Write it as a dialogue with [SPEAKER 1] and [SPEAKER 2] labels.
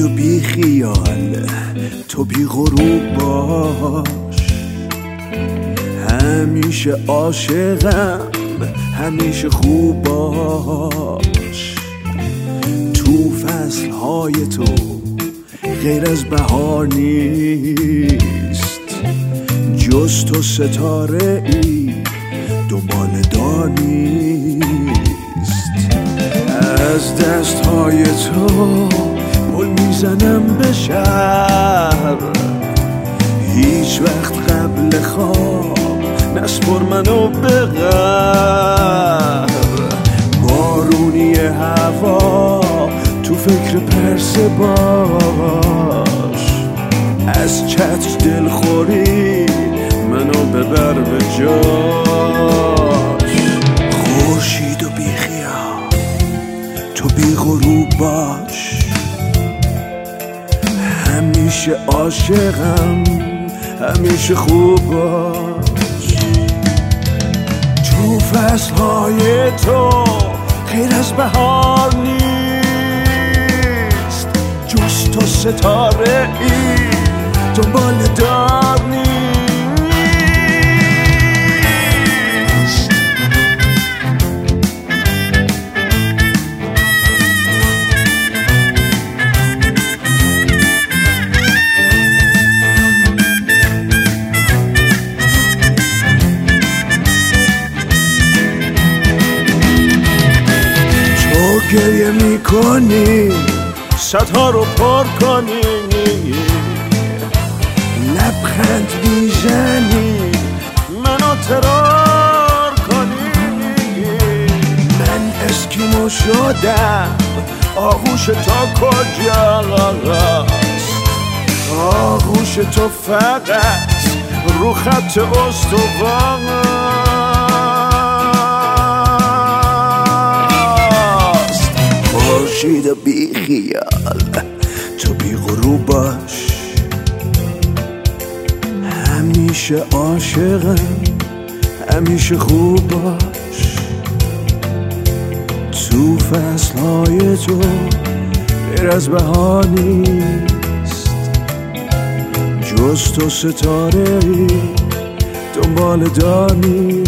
[SPEAKER 1] و بی خیال تو بی غروب باش، همیشه عاشقم، همیشه خوب باش. تو فصلهای تو غیر از بهار نیست، جز تو ستاره ای دنبال دار نیست. از دستهای تو پل میزنم به شهر، هیچ وقت قبل خواب نسپر منو به غر. بارونی هوا تو فکر پرسه باش، از چتر دلخوری منو ببر به جاش. خورشید و بی خیال تو بی غروب باش، همیشه عاشقم، همیشه خوب باش. تو فصلهای تو غیر از بهار نیست، جز تو ستاره ای دنبال دار نیست. گریه میکنی صدها رو پر کنی، لبخند میزنی منو ترار کنی. من اسکیمو شدم، آغوش تا کجاست؟ آغوش تو فقط رو خط استوانه. خورشید و بی خیال تو بی غروب باش، همیشه عاشقم، همیشه خوب باش. تو فصلهای تو غیر از بهار نیست، جز تو ستاره ای دنبال دار نیست.